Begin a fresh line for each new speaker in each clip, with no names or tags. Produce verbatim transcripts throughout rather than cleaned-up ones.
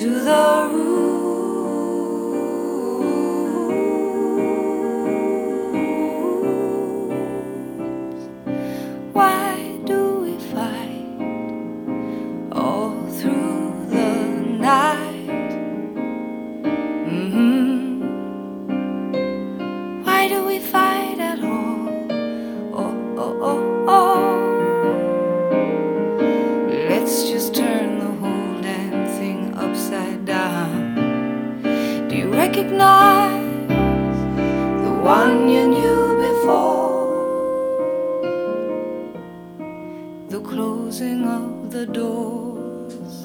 to the root. Why do we fight all through the night? Mm-hmm. Why do we fight at all? Oh, oh, oh, oh. Let's just turn the whole damn thing upside down. Do you recognize the one you knew before? The closing of the doors.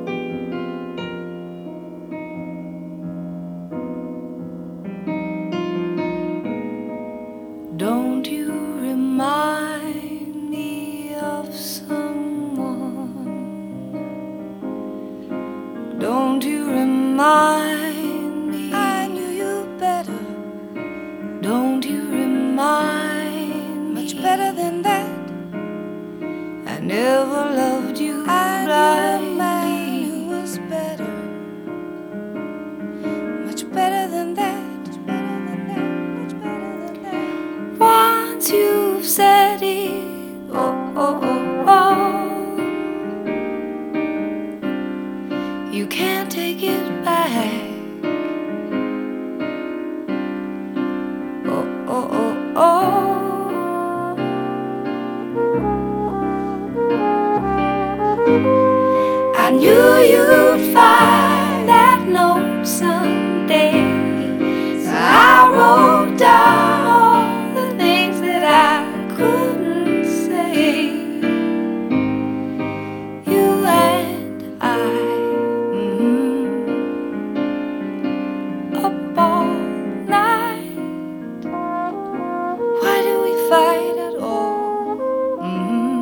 Don't you remind me of someone? Don't you remind me I knew you better? Don't you remind me much better than that? I never loved you. I knew a man who was better, much better than that. Once you've said it, oh, oh, oh, oh, you can't take it back. Oh, oh, oh, oh. I knew you'd find that note someday, so I wrote down all the things that I couldn't say. You and I, mm-hmm, up all night. Why do we fight at all? Mm-hmm.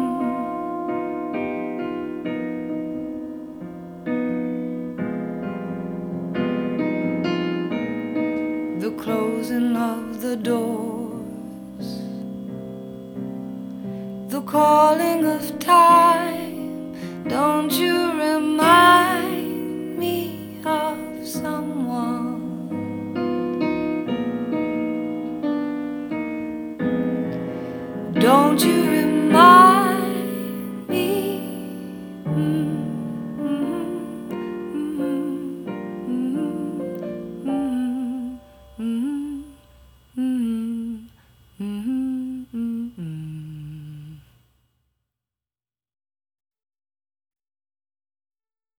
The closing of the doors, the calling of time. Don't you remind me of someone? Don't you